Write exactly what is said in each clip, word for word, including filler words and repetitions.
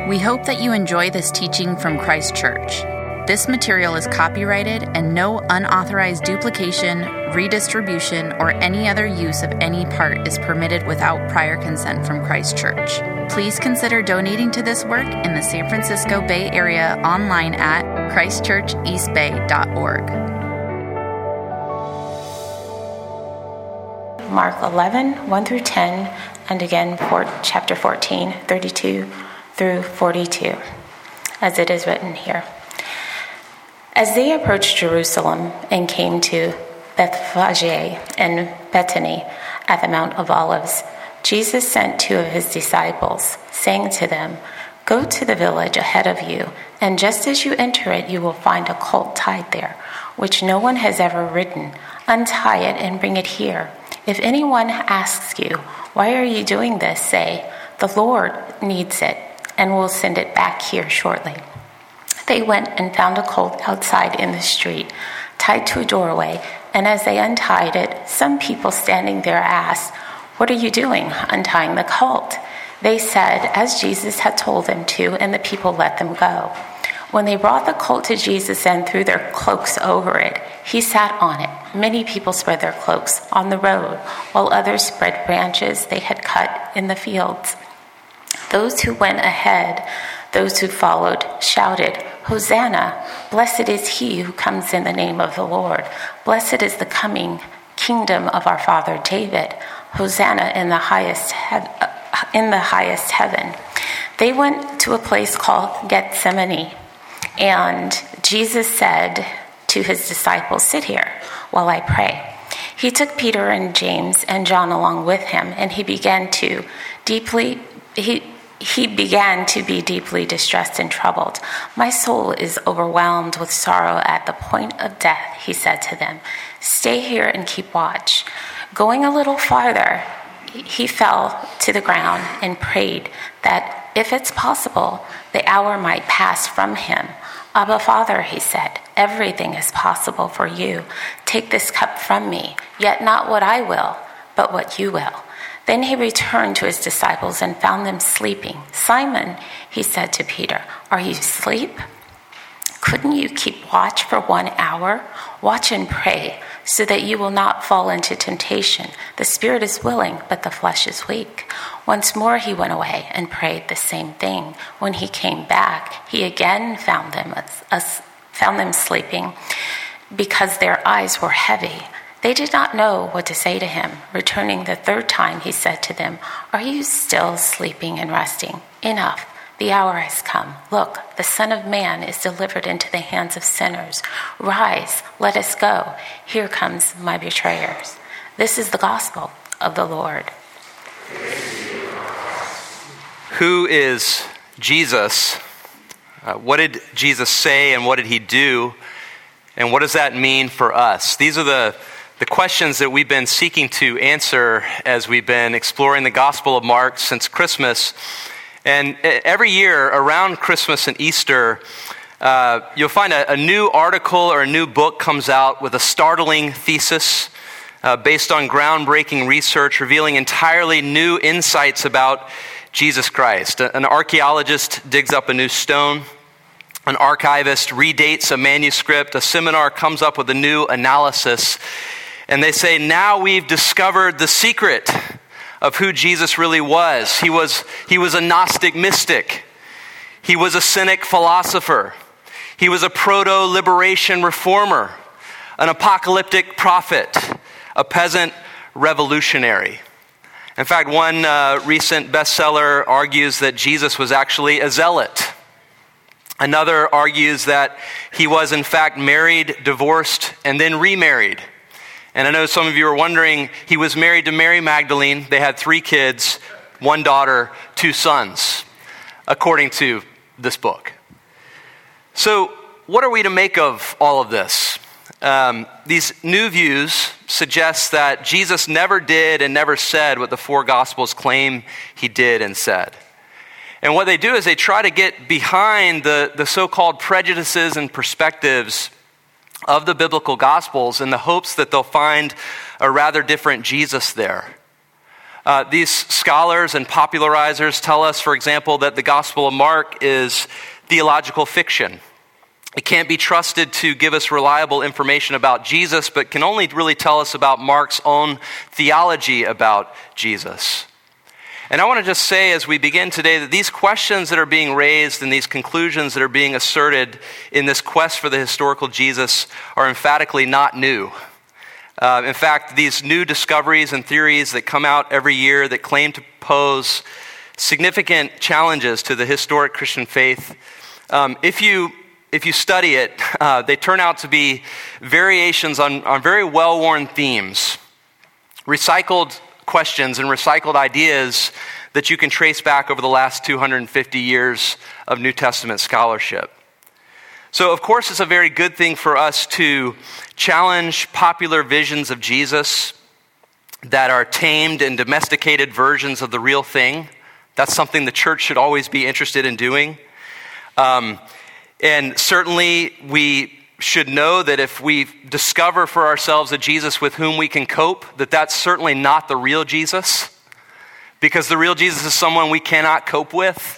We hope that you enjoy this teaching from Christ Church. This material is copyrighted and no unauthorized duplication, redistribution, or any other use of any part is permitted without prior consent from Christ Church. Please consider donating to this work in the San Francisco Bay Area online at christ church east bay dot org. Mark eleven, one through ten, and again for chapter fourteen, thirty-two through forty-two, as it is written here. As they approached Jerusalem and came to Bethphage and Bethany at the Mount of Olives, Jesus sent two of his disciples, saying to them, "Go to the village ahead of you, and just as you enter it, you will find a colt tied there, which no one has ever ridden. Untie it and bring it here. If anyone asks you, 'Why are you doing this?' say, 'The Lord needs it, and will send it back here shortly.'" They went and found a colt outside in the street, tied to a doorway, and as they untied it, some people standing there asked, "What are you doing, untying the colt?" They said, as Jesus had told them to, and the people let them go. When they brought the colt to Jesus and threw their cloaks over it, he sat on it. Many people spread their cloaks on the road, while others spread branches they had cut in the fields. Those who went ahead, those who followed, shouted, "Hosanna! Blessed is he who comes in the name of the Lord. Blessed is the coming kingdom of our father David. Hosanna in the highest he- in the highest heaven." They went to a place called Gethsemane, and Jesus said to his disciples, "Sit here while I pray." He took Peter and James and John along with him, and he began to deeply he He began to be deeply distressed and troubled. "My soul is overwhelmed with sorrow at the point of death," he said to them. "Stay here and keep watch." Going a little farther, he fell to the ground and prayed that, if it's possible, the hour might pass from him. "Abba, Father," he said, "everything is possible for you. Take this cup from me, yet not what I will, but what you will." Then he returned to his disciples and found them sleeping. "Simon," he said to Peter, "are you asleep? Couldn't you keep watch for one hour? Watch and pray, so that you will not fall into temptation. The spirit is willing, but the flesh is weak." Once more he went away and prayed the same thing. When he came back, he again found them, uh, found them sleeping, because their eyes were heavy. They did not know what to say to him. Returning the third time, he said to them, "Are you still sleeping and resting? Enough, the hour has come. Look, the Son of Man is delivered into the hands of sinners. Rise, let us go. Here comes my betrayers." This is the gospel of the Lord. Who is Jesus? Uh, what did Jesus say, and what did he do? And what does that mean for us? These are the The questions that we've been seeking to answer as we've been exploring the Gospel of Mark since Christmas. And every year around Christmas and Easter, uh, you'll find a, a new article or a new book comes out with a startling thesis uh, based on groundbreaking research revealing entirely new insights about Jesus Christ. An archaeologist digs up a new stone. An archivist redates a manuscript. A seminar comes up with a new analysis. And they say, now we've discovered the secret of who Jesus really was. He was, he was a Gnostic mystic. He was a cynic philosopher. He was a proto-liberation reformer, an apocalyptic prophet, a peasant revolutionary. In fact, one uh, recent bestseller argues that Jesus was actually a zealot. Another argues that he was in fact married, divorced, and then remarried. And I know some of you are wondering, he was married to Mary Magdalene. They had three kids, one daughter, two sons, according to this book. So what are we to make of all of this? Um, these new views suggest that Jesus never did and never said what the four Gospels claim he did and said. And what they do is they try to get behind the, the so-called prejudices and perspectives of the biblical Gospels in the hopes that they'll find a rather different Jesus there. Uh, these scholars and popularizers tell us, for example, that the Gospel of Mark is theological fiction. It can't be trusted to give us reliable information about Jesus, but can only really tell us about Mark's own theology about Jesus. And I want to just say as we begin today that these questions that are being raised and these conclusions that are being asserted in this quest for the historical Jesus are emphatically not new. Uh, in fact, these new discoveries and theories that come out every year that claim to pose significant challenges to the historic Christian faith, um, if you if you study it, uh, they turn out to be variations on, on very well-worn themes, recycled questions and recycled ideas that you can trace back over the last two hundred fifty years of New Testament scholarship. So, of course, it's a very good thing for us to challenge popular visions of Jesus that are tamed and domesticated versions of the real thing. That's something the church should always be interested in doing. Um, and certainly we should know that if we discover for ourselves a Jesus with whom we can cope, that that's certainly not the real Jesus, because the real Jesus is someone we cannot cope with.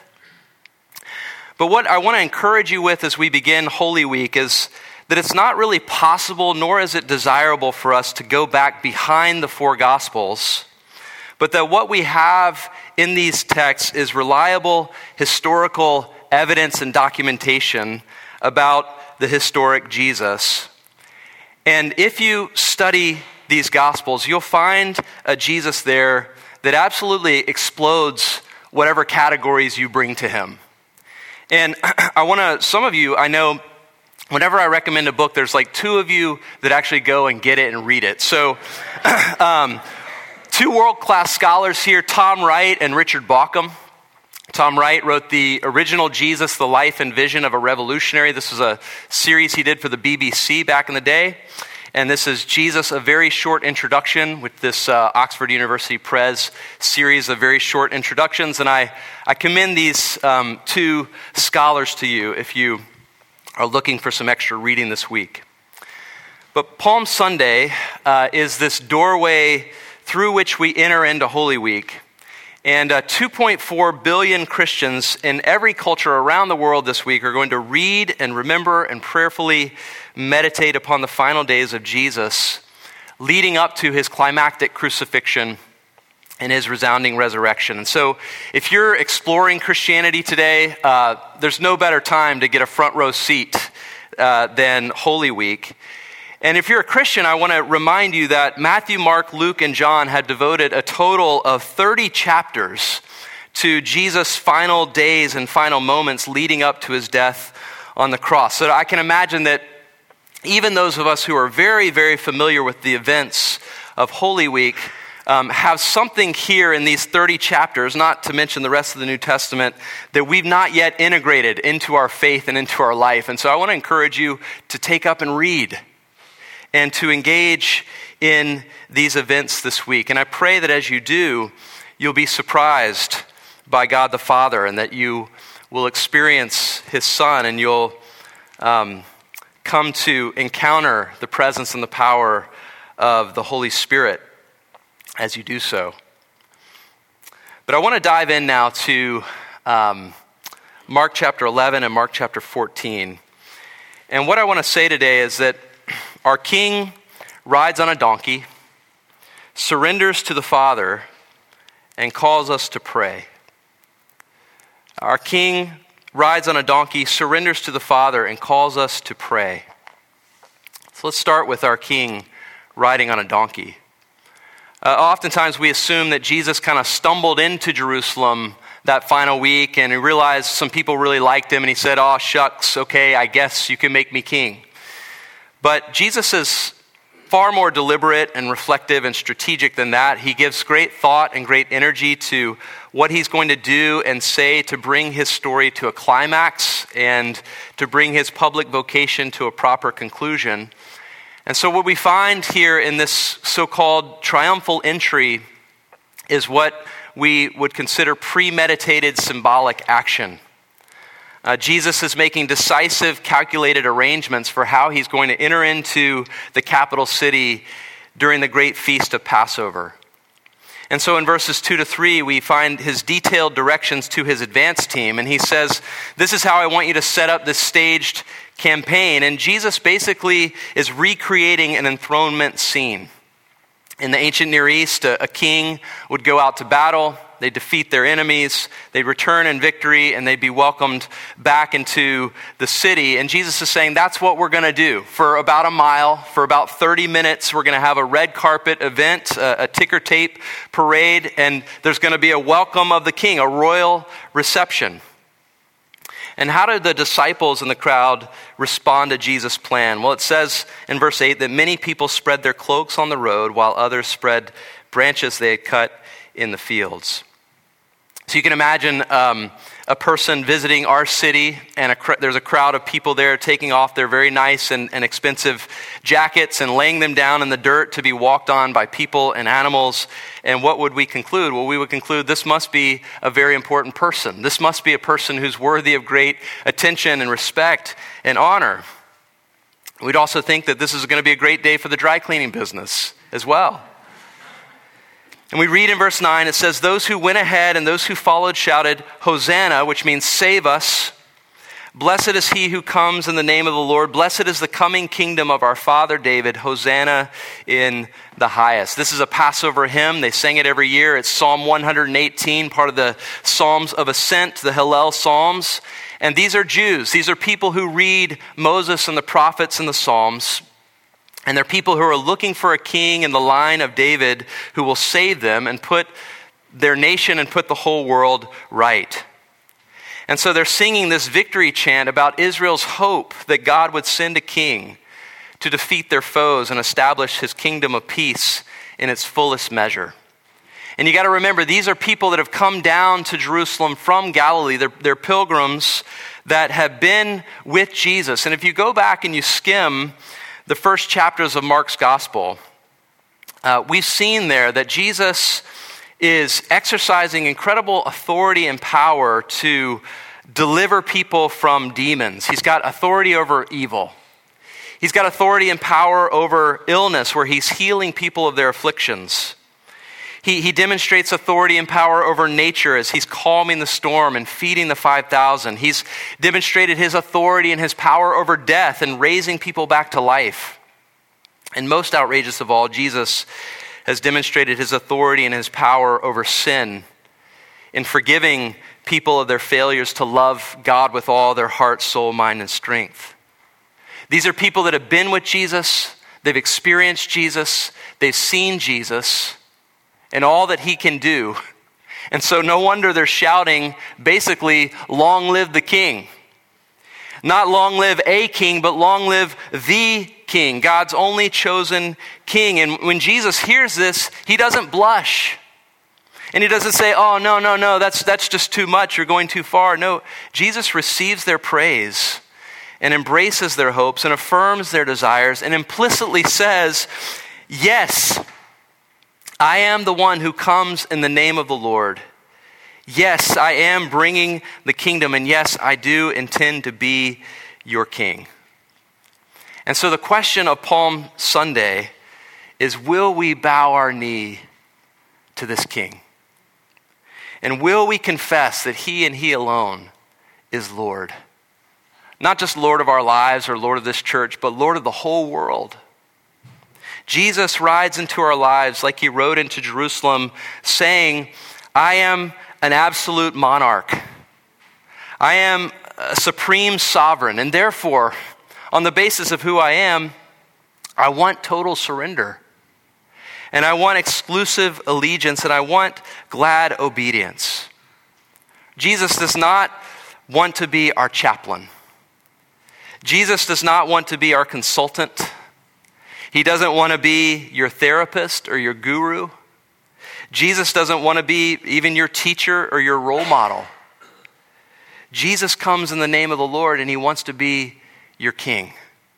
But what I want to encourage you with as we begin Holy Week is that it's not really possible, nor is it desirable for us to go back behind the four Gospels, but that what we have in these texts is reliable historical evidence and documentation about the historic Jesus. And if you study these Gospels, you'll find a Jesus there that absolutely explodes whatever categories you bring to him. And I want to, some of you, I know, whenever I recommend a book, there's like two of you that actually go and get it and read it. So, um, two world-class scholars here, Tom Wright and Richard Bauckham. Tom Wright wrote the original Jesus, the Life and Vision of a Revolutionary. This was a series he did for the B B C back in the day. And this is Jesus, a very short introduction, with this uh, Oxford University Press series of very short introductions. And I, I commend these um, two scholars to you if you are looking for some extra reading this week. But Palm Sunday uh, is this doorway through which we enter into Holy Week. And uh, two point four billion Christians in every culture around the world this week are going to read and remember and prayerfully meditate upon the final days of Jesus, leading up to his climactic crucifixion and his resounding resurrection. And so if you're exploring Christianity today, uh, there's no better time to get a front row seat uh, than Holy Week. And if you're a Christian, I want to remind you that Matthew, Mark, Luke, and John had devoted a total of thirty chapters to Jesus' final days and final moments leading up to his death on the cross. So I can imagine that even those of us who are very, very familiar with the events of Holy Week um, have something here in these thirty chapters, not to mention the rest of the New Testament, that we've not yet integrated into our faith and into our life. And so I want to encourage you to take up and read and to engage in these events this week. And I pray that as you do, you'll be surprised by God the Father, and that you will experience his Son, and you'll um, come to encounter the presence and the power of the Holy Spirit as you do so. But I want to dive in now to um, Mark chapter eleven and Mark chapter fourteen. And what I want to say today is that our King rides on a donkey, surrenders to the Father, and calls us to pray. Our King rides on a donkey, surrenders to the Father, and calls us to pray. So let's start with our King riding on a donkey. Uh, oftentimes we assume that Jesus kind of stumbled into Jerusalem that final week, and he realized some people really liked him, and he said, "Oh, shucks, okay, I guess you can make me king." But Jesus is far more deliberate and reflective and strategic than that. He gives great thought and great energy to what he's going to do and say to bring his story to a climax and to bring his public vocation to a proper conclusion. And so what we find here in this so-called triumphal entry is what we would consider premeditated symbolic action. Uh, Jesus is making decisive, calculated arrangements for how he's going to enter into the capital city during the great feast of Passover. And so in verses two to three, we find his detailed directions to his advance team. And he says, this is how I want you to set up this staged campaign. And Jesus basically is recreating an enthronement scene. In the ancient Near East, a, a king would go out to battle. They'd defeat their enemies, they'd return in victory, and they'd be welcomed back into the city. And Jesus is saying, that's what we're going to do. For about a mile, for about thirty minutes, we're going to have a red carpet event, a, a ticker tape parade, and there's going to be a welcome of the king, a royal reception. And how did the disciples in the crowd respond to Jesus' plan? Well, it says in verse eight that many people spread their cloaks on the road, while others spread branches they had cut in the fields. So you can imagine um, a person visiting our city, and a cr- there's a crowd of people there taking off their very nice and, and expensive jackets and laying them down in the dirt to be walked on by people and animals. And what would we conclude? Well, we would conclude this must be a very important person. This must be a person who's worthy of great attention and respect and honor. We'd also think that this is going to be a great day for the dry cleaning business as well. And we read in verse nine, it says, those who went ahead and those who followed shouted, Hosanna, which means save us. Blessed is he who comes in the name of the Lord. Blessed is the coming kingdom of our father David. Hosanna in the highest. This is a Passover hymn. They sing it every year. It's Psalm one hundred eighteen, part of the Psalms of Ascent, the Hallel Psalms. And these are Jews. These are people who read Moses and the prophets and the Psalms. And they're people who are looking for a king in the line of David who will save them and put their nation and put the whole world right. And so they're singing this victory chant about Israel's hope that God would send a king to defeat their foes and establish his kingdom of peace in its fullest measure. And you got to remember, these are people that have come down to Jerusalem from Galilee. They're, they're pilgrims that have been with Jesus. And if you go back and you skim the first chapters of Mark's gospel, uh, we've seen there that Jesus is exercising incredible authority and power to deliver people from demons. He's got authority over evil. He's got authority and power over illness, where he's healing people of their afflictions. He, he demonstrates authority and power over nature as he's calming the storm and feeding the five thousand. He's demonstrated his authority and his power over death and raising people back to life. And most outrageous of all, Jesus has demonstrated his authority and his power over sin in forgiving people of their failures to love God with all their heart, soul, mind, and strength. These are people that have been with Jesus, they've experienced Jesus, they've seen Jesus, and all that he can do. And so no wonder they're shouting, basically, long live the king. Not long live a king, but long live the king, God's only chosen king. And when Jesus hears this, he doesn't blush. And he doesn't say, oh, no, no, no, that's, that's just too much, you're going too far. No, Jesus receives their praise and embraces their hopes and affirms their desires and implicitly says, yes, I am the one who comes in the name of the Lord. Yes, I am bringing the kingdom, and yes, I do intend to be your king. And so the question of Palm Sunday is, will we bow our knee to this king? And will we confess that he and he alone is Lord? Not just Lord of our lives or Lord of this church, but Lord of the whole world. Jesus rides into our lives like he rode into Jerusalem, saying, I am an absolute monarch. I am a supreme sovereign, and therefore, on the basis of who I am, I want total surrender. And I want exclusive allegiance, and I want glad obedience. Jesus does not want to be our chaplain. Jesus does not want to be our consultant. He doesn't want to be your therapist or your guru. Jesus doesn't want to be even your teacher or your role model. Jesus comes in the name of the Lord, and he wants to be your king.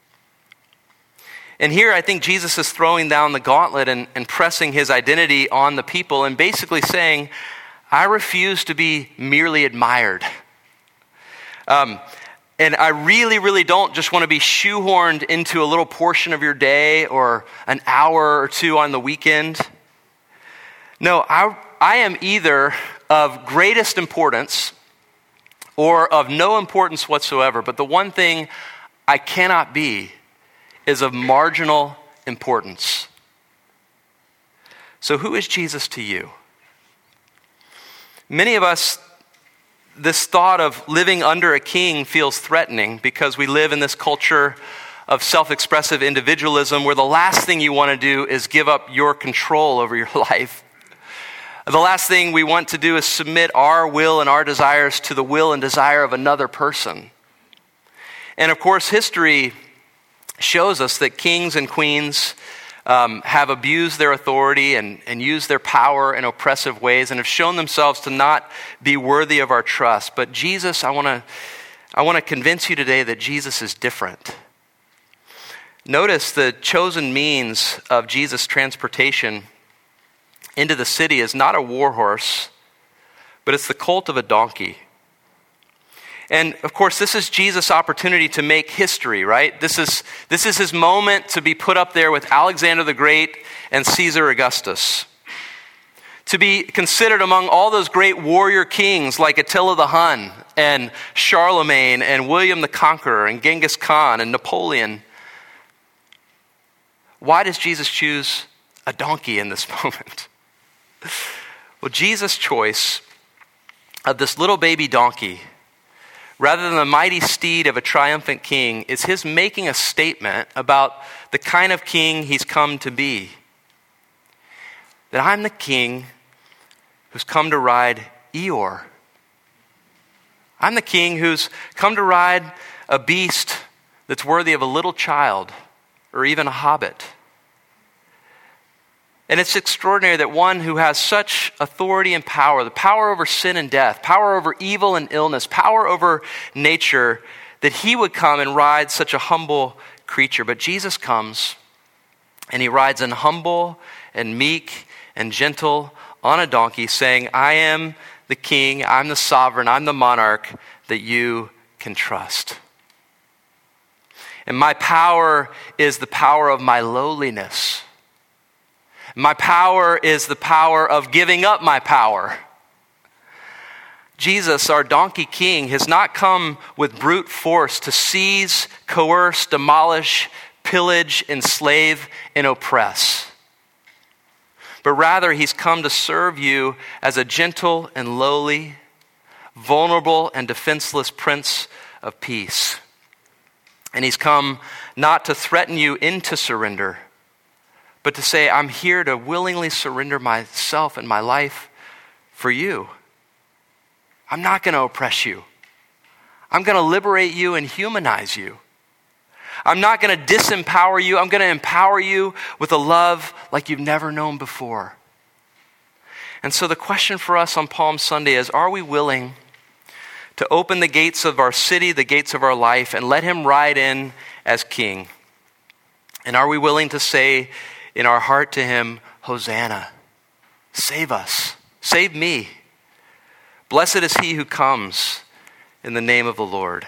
And here I think Jesus is throwing down the gauntlet and, and pressing his identity on the people and basically saying, I refuse to be merely admired. Um, and I really, really don't just want to be shoehorned into a little portion of your day or an hour or two on the weekend. No, I, I am either of greatest importance or of no importance whatsoever. But the one thing I cannot be is of marginal importance. So who is Jesus to you? Many of us, this thought of living under a king feels threatening because we live in this culture of self-expressive individualism where the last thing you want to do is give up your control over your life. The last thing we want to do is submit our will and our desires to the will and desire of another person. And of course, history shows us that kings and queens um, have abused their authority and, and used their power in oppressive ways and have shown themselves to not be worthy of our trust. But Jesus, I want to I want to convince you today that Jesus is different. Notice the chosen means of Jesus' transportation into the city is not a war horse, but it's the colt of a donkey. And of course, this is Jesus' opportunity to make history, right? This is, this is his moment to be put up there with Alexander the Great and Caesar Augustus. To be considered among all those great warrior kings like Attila the Hun and Charlemagne and William the Conqueror and Genghis Khan and Napoleon. Why does Jesus choose a donkey in this moment? Well, Jesus' choice of this little baby donkey, rather than the mighty steed of a triumphant king, is his making a statement about the kind of king he's come to be. That I'm the king who's come to ride Eeyore. I'm the king who's come to ride a beast that's worthy of a little child or even a hobbit. And it's extraordinary that one who has such authority and power, the power over sin and death, power over evil and illness, power over nature, that he would come and ride such a humble creature. But Jesus comes and he rides in humble and meek and gentle on a donkey, saying, I am the king, I'm the sovereign, I'm the monarch that you can trust. And my power is the power of my lowliness. My power is the power of giving up my power. Jesus, our donkey king, has not come with brute force to seize, coerce, demolish, pillage, enslave, and oppress. But rather, he's come to serve you as a gentle and lowly, vulnerable and defenseless Prince of Peace. And he's come not to threaten you into surrender, but to say, I'm here to willingly surrender myself and my life for you. I'm not going to oppress you. I'm going to liberate you and humanize you. I'm not going to disempower you. I'm going to empower you with a love like you've never known before. And so the question for us on Palm Sunday is, are we willing to open the gates of our city, the gates of our life, and let him ride in as king? And are we willing to say in our heart to him, Hosanna, save us, save me. Blessed is he who comes in the name of the Lord.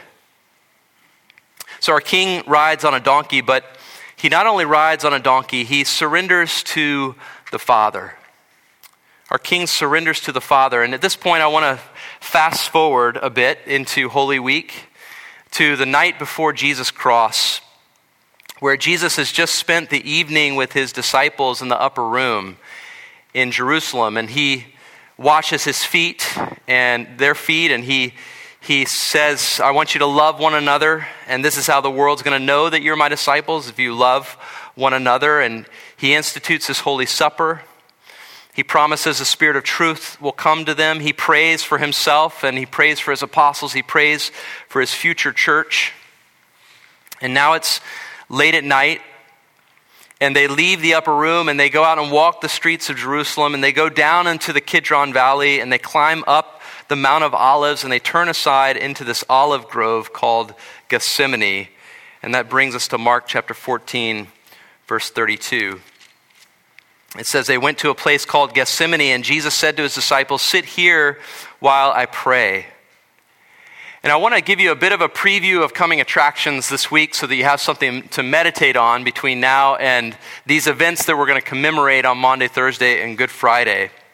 So our king rides on a donkey, but he not only rides on a donkey, he surrenders to the Father. Our king surrenders to the Father. And at this point, I want to fast forward a bit into Holy Week to the night before Jesus' cross, where Jesus has just spent the evening with his disciples in the upper room in Jerusalem. And he washes his feet and their feet, and he he says, I want you to love one another, and this is how the world's going to know that you're my disciples, if you love one another. And he institutes his Holy Supper. He promises the Spirit of truth will come to them. He prays for himself, and he prays for his apostles. He prays for his future church. And now it's late at night, and they leave the upper room, and they go out and walk the streets of Jerusalem, and they go down into the Kidron Valley, and they climb up the Mount of Olives, and they turn aside into this olive grove called Gethsemane. And that brings us to Mark chapter fourteen, verse thirty-two. It says, they went to a place called Gethsemane, and Jesus said to his disciples, sit here while I pray. And I want to give you a bit of a preview of coming attractions this week so that you have something to meditate on between now and these events that we're going to commemorate on Maundy, Thursday, and Good Friday.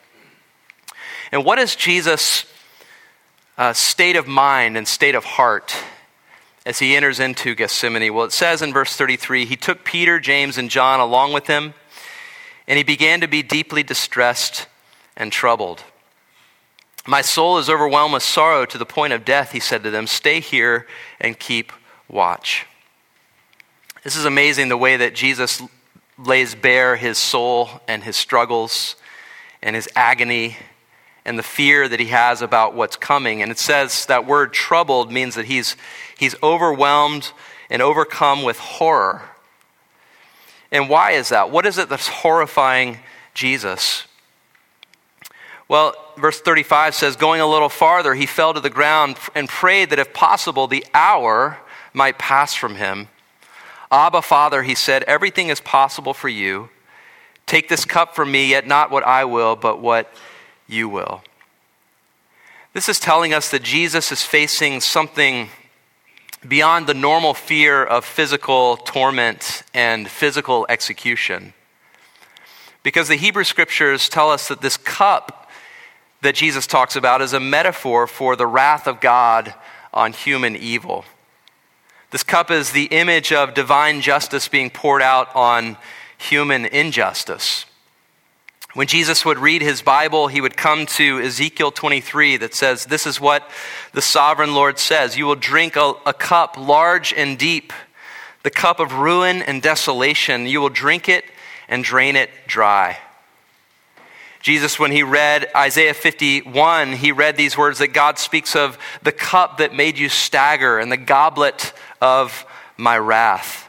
And what is Jesus' uh, state of mind and state of heart as he enters into Gethsemane? Well, it says in verse thirty-three, he took Peter, James, and John along with him, and he began to be deeply distressed and troubled. My soul is overwhelmed with sorrow to the point of death, he said to them. Stay here and keep watch. This is amazing, the way that Jesus lays bare his soul and his struggles and his agony and the fear that he has about what's coming. And it says that word troubled means that he's, he's overwhelmed and overcome with horror. And why is that? What is it that's horrifying Jesus? Well, verse thirty-five says, going a little farther, he fell to the ground and prayed that if possible, the hour might pass from him. Abba, Father, he said, everything is possible for you. Take this cup from me, yet not what I will, but what you will. This is telling us that Jesus is facing something beyond the normal fear of physical torment and physical execution. Because the Hebrew scriptures tell us that this cup that Jesus talks about is a metaphor for the wrath of God on human evil. This cup is the image of divine justice being poured out on human injustice. When Jesus would read his Bible, he would come to Ezekiel twenty-three that says, this is what the sovereign Lord says, you will drink a, a cup large and deep, the cup of ruin and desolation. You will drink it and drain it dry. Jesus, when he read Isaiah fifty-one, he read these words that God speaks of the cup that made you stagger and the goblet of my wrath.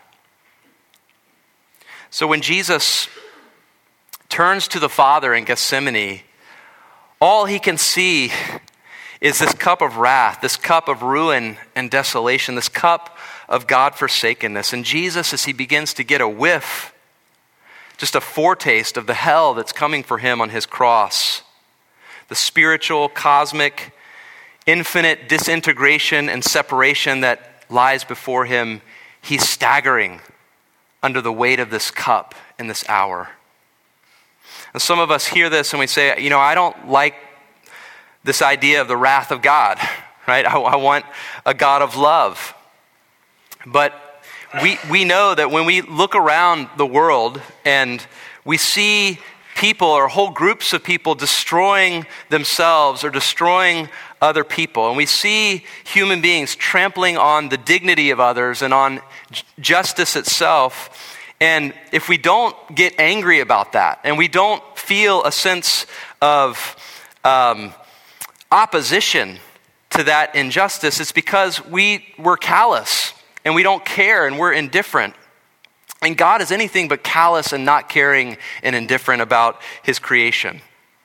So when Jesus turns to the Father in Gethsemane, all he can see is this cup of wrath, this cup of ruin and desolation, this cup of God-forsakenness. And Jesus, as he begins to get a whiff, just a foretaste of the hell that's coming for him on his cross, the spiritual, cosmic, infinite disintegration and separation that lies before him, he's staggering under the weight of this cup in this hour. And some of us hear this and we say, you know, I don't like this idea of the wrath of God, right? I, I want a God of love. But we we know that when we look around the world and we see people or whole groups of people destroying themselves or destroying other people, and we see human beings trampling on the dignity of others and on j- justice itself, and if we don't get angry about that and we don't feel a sense of um, opposition to that injustice, it's because we were callous and we don't care and we're indifferent. And God is anything but callous and not caring and indifferent about his creation.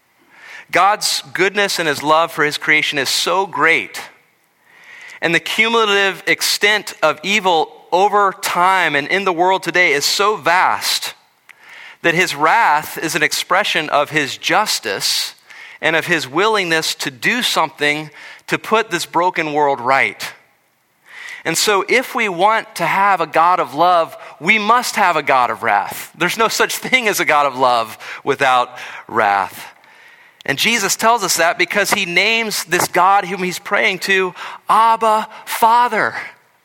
God's goodness and his love for his creation is so great, and the cumulative extent of evil over time and in the world today is so vast that his wrath is an expression of his justice and of his willingness to do something to put this broken world right. And so if we want to have a God of love, we must have a God of wrath. There's no such thing as a God of love without wrath. And Jesus tells us that because he names this God whom he's praying to, Abba, Father.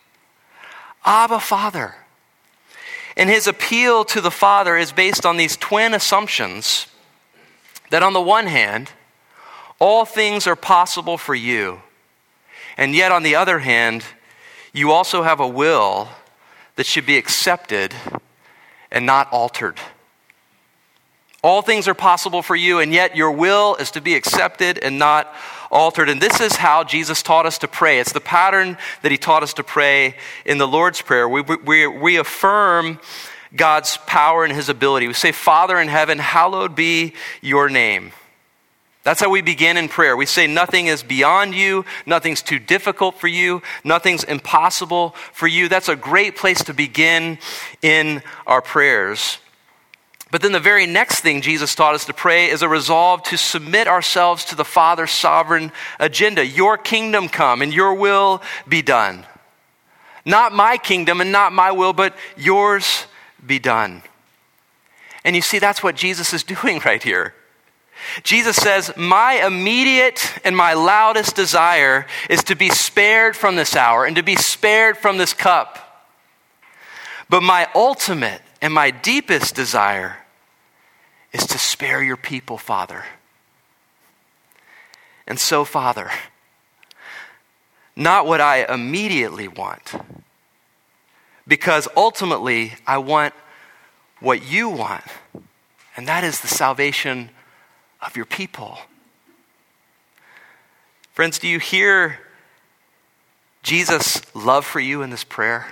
Abba, Father. And his appeal to the Father is based on these twin assumptions that on the one hand, all things are possible for you. And yet on the other hand, you also have a will that should be accepted and not altered. All things are possible for you, and yet your will is to be accepted and not altered. And this is how Jesus taught us to pray. It's the pattern that he taught us to pray in the Lord's Prayer. We, we, we affirm God's power and his ability. We say, Father in heaven, hallowed be your name. That's how we begin in prayer. We say nothing is beyond you, nothing's too difficult for you, nothing's impossible for you. That's a great place to begin in our prayers. But then the very next thing Jesus taught us to pray is a resolve to submit ourselves to the Father's sovereign agenda. Your kingdom come and your will be done. Not my kingdom and not my will, but yours be done. And you see, that's what Jesus is doing right here. Jesus says, my immediate and my loudest desire is to be spared from this hour and to be spared from this cup. But my ultimate and my deepest desire is to spare your people, Father. And so, Father, not what I immediately want, because ultimately I want what you want, and that is the salvation of your people. Friends, do you hear Jesus' love for you in this prayer?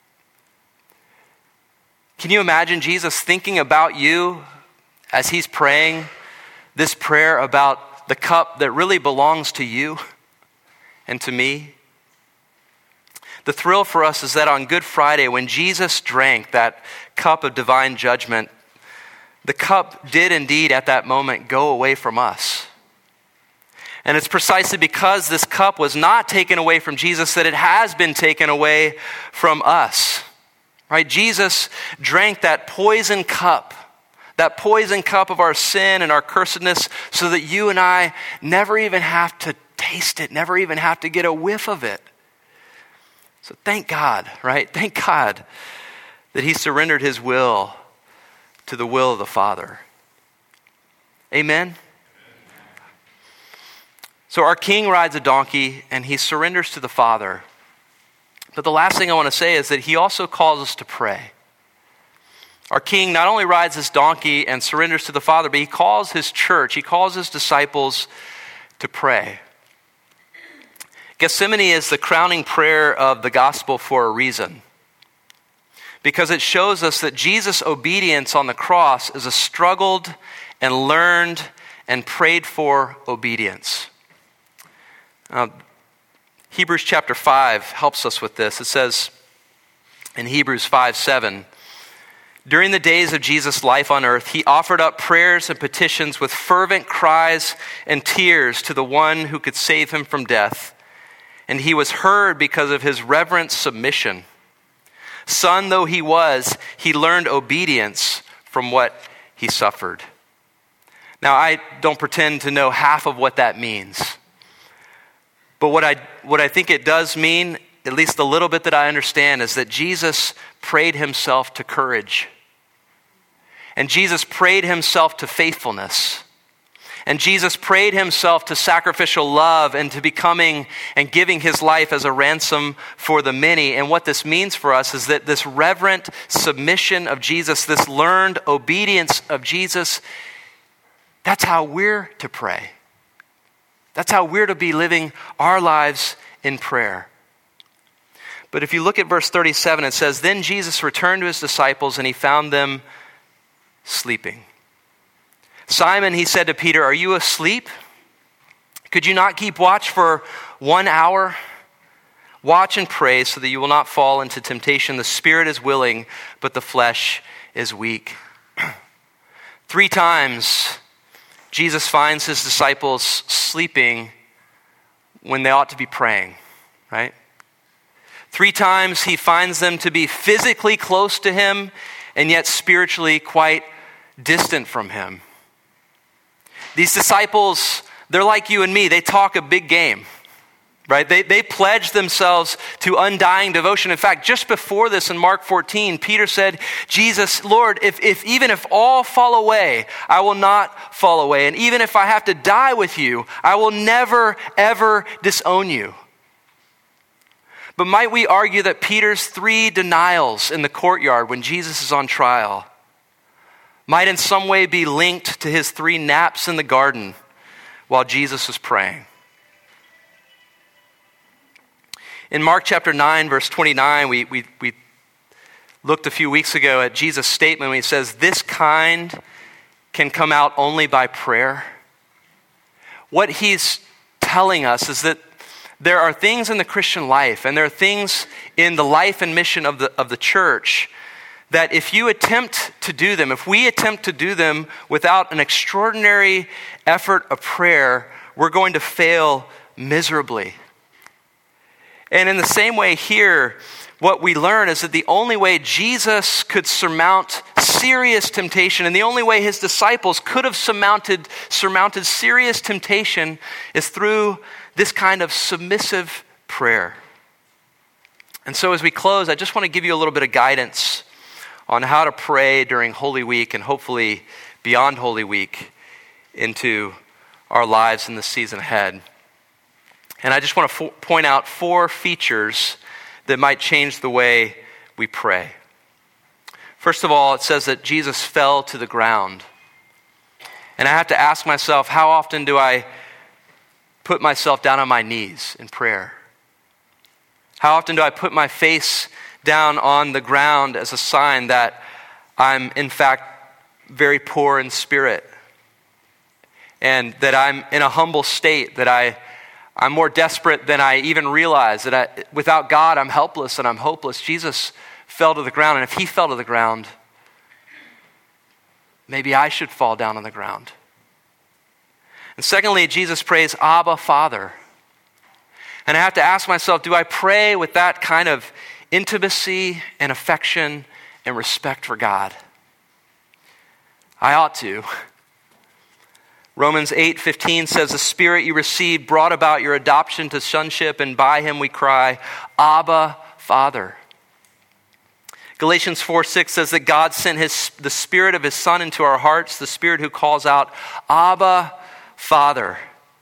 Can you imagine Jesus thinking about you as he's praying this prayer about the cup that really belongs to you and to me? The thrill for us is that on Good Friday, when Jesus drank that cup of divine judgment, the cup did indeed at that moment go away from us. And it's precisely because this cup was not taken away from Jesus that it has been taken away from us. Right? Jesus drank that poison cup, that poison cup of our sin and our cursedness, so that you and I never even have to taste it, never even have to get a whiff of it. So thank God, right? Thank God that he surrendered his will to the will of the Father. Amen? So our King rides a donkey and he surrenders to the Father. But the last thing I want to say is that he also calls us to pray. Our King not only rides his donkey and surrenders to the Father, but he calls his church, he calls his disciples to pray. Gethsemane is the crowning prayer of the gospel for a reason, because it shows us that Jesus' obedience on the cross is a struggled and learned and prayed for obedience. Uh, Hebrews chapter five helps us with this. It says in Hebrews five seven, during the days of Jesus' life on earth, he offered up prayers and petitions with fervent cries and tears to the one who could save him from death. And he was heard because of his reverent submission. Son though he was, he learned obedience from what he suffered. Now, I don't pretend to know half of what that means. But what I what I think it does mean, at least a little bit that I understand, is that Jesus prayed himself to courage. And Jesus prayed himself to faithfulness. And Jesus prayed himself to sacrificial love and to becoming and giving his life as a ransom for the many. And what this means for us is that this reverent submission of Jesus, this learned obedience of Jesus, that's how we're to pray. That's how we're to be living our lives in prayer. But if you look at verse thirty-seven, it says, then Jesus returned to his disciples and he found them sleeping. Simon, he said to Peter, are you asleep? Could you not keep watch for one hour? Watch and pray so that you will not fall into temptation. The spirit is willing, but the flesh is weak. Three times, Jesus finds his disciples sleeping when they ought to be praying, right? Three times he finds them to be physically close to him and yet spiritually quite distant from him. These disciples, they're like you and me. They talk a big game, right? They, they pledge themselves to undying devotion. In fact, just before this in Mark fourteen, Peter said, Jesus, Lord, if, if even if all fall away, I will not fall away. And even if I have to die with you, I will never, ever disown you. But might we argue that Peter's three denials in the courtyard when Jesus is on trial might in some way be linked to his three naps in the garden while Jesus was praying? In Mark chapter nine, verse twenty-nine, we, we, we looked a few weeks ago at Jesus' statement when he says, this kind can come out only by prayer. What he's telling us is that there are things in the Christian life and there are things in the life and mission of the, of the church that if you attempt to do them, if we attempt to do them without an extraordinary effort of prayer, we're going to fail miserably. And in the same way here, what we learn is that the only way Jesus could surmount serious temptation. And the only way his disciples could have surmounted, surmounted serious temptation is through this kind of submissive prayer. And so as we close, I just want to give you a little bit of guidance on how to pray during Holy Week and hopefully beyond Holy Week into our lives in the season ahead. And I just want to fo- point out four features that might change the way we pray. First of all, it says that Jesus fell to the ground. And I have to ask myself, how often do I put myself down on my knees in prayer? How often do I put my face down on the ground as a sign that I'm, in fact, very poor in spirit, and that I'm in a humble state, that I, I'm more desperate than I even realize, that I, without God I'm helpless and I'm hopeless. Jesus fell to the ground, and if he fell to the ground, maybe I should fall down on the ground. And secondly, Jesus prays, Abba, Father. And I have to ask myself, do I pray with that kind of intimacy and affection and respect for God? I ought to. Romans eight fifteen says, the Spirit you received brought about your adoption to sonship, and by him we cry, Abba, Father. Galatians four six says that God sent his, the Spirit of his Son into our hearts, the Spirit who calls out, Abba, Father.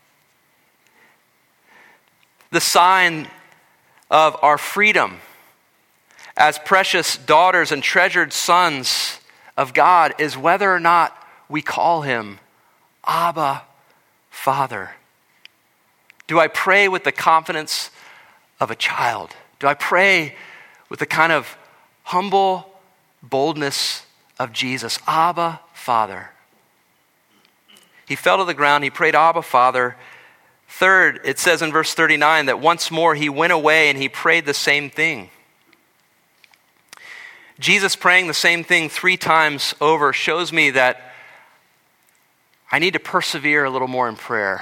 The sign of our freedom as precious daughters and treasured sons of God is whether or not we call him Abba, Father. Do I pray with the confidence of a child? Do I pray with the kind of humble boldness of Jesus? Abba, Father. He fell to the ground. He prayed, Abba, Father. Third, it says in verse thirty-nine that once more he went away and he prayed the same thing. Jesus praying the same thing three times over shows me that I need to persevere a little more in prayer.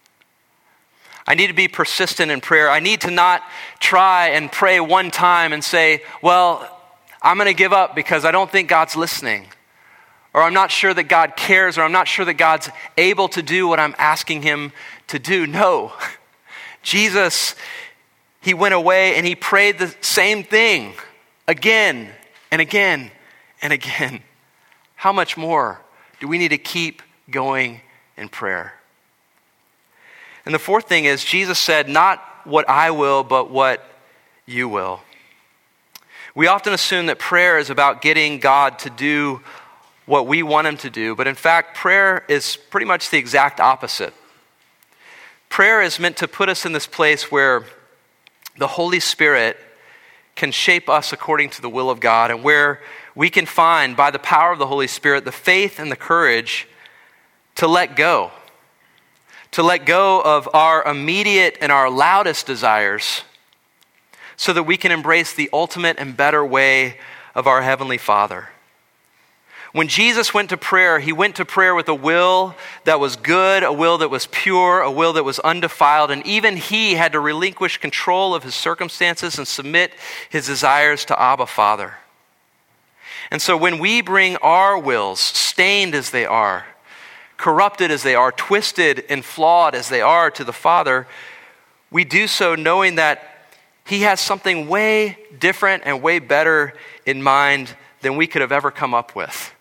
I need to be persistent in prayer. I need to not try and pray one time and say, well, I'm going to give up because I don't think God's listening. Or I'm not sure that God cares, or I'm not sure that God's able to do what I'm asking him to do. No. Jesus, he went away and he prayed the same thing again and again and again. How much more do we need to keep going in prayer? And the fourth thing is, Jesus said, not what I will, but what you will. We often assume that prayer is about getting God to do what we want him to do, but in fact, prayer is pretty much the exact opposite. Prayer is meant to put us in this place where the Holy Spirit can shape us according to the will of God, and where we can find, by the power of the Holy Spirit, the faith and the courage to let go. To let go of our immediate and our loudest desires so that we can embrace the ultimate and better way of our Heavenly Father. When Jesus went to prayer, he went to prayer with a will that was good, a will that was pure, a will that was undefiled, and even he had to relinquish control of his circumstances and submit his desires to Abba, Father. And so when we bring our wills, stained as they are, corrupted as they are, twisted and flawed as they are to the Father, we do so knowing that he has something way different and way better in mind than we could have ever come up with.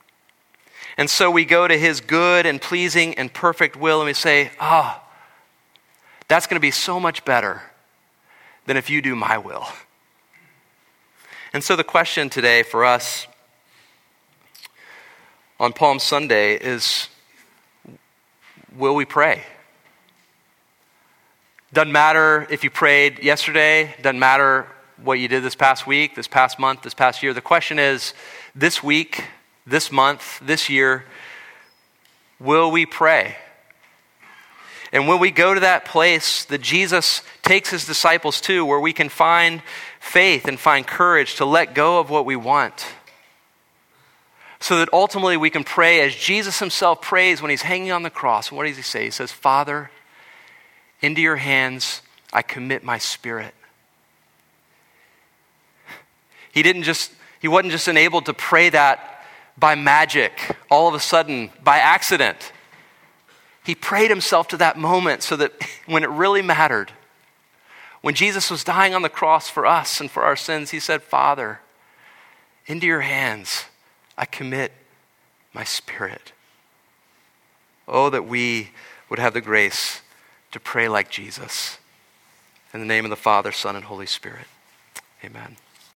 And so we go to his good and pleasing and perfect will, and we say, ah, oh, that's going to be so much better than if you do my will. And so the question today for us on Palm Sunday is, will we pray? Doesn't matter if you prayed yesterday, doesn't matter what you did this past week, this past month, this past year. The question is, this week, this month, this year, will we pray? And when we go to that place that Jesus takes his disciples to, where we can find faith and find courage to let go of what we want, so that ultimately we can pray as Jesus himself prays when he's hanging on the cross. And what does he say? He says, Father, into your hands I commit my spirit. He didn't just, he wasn't just enabled to pray that by magic, all of a sudden, by accident. He prayed himself to that moment so that when it really mattered, when Jesus was dying on the cross for us and for our sins, he said, Father, into your hands I commit my spirit. Oh, that we would have the grace to pray like Jesus. In the name of the Father, Son, and Holy Spirit. Amen.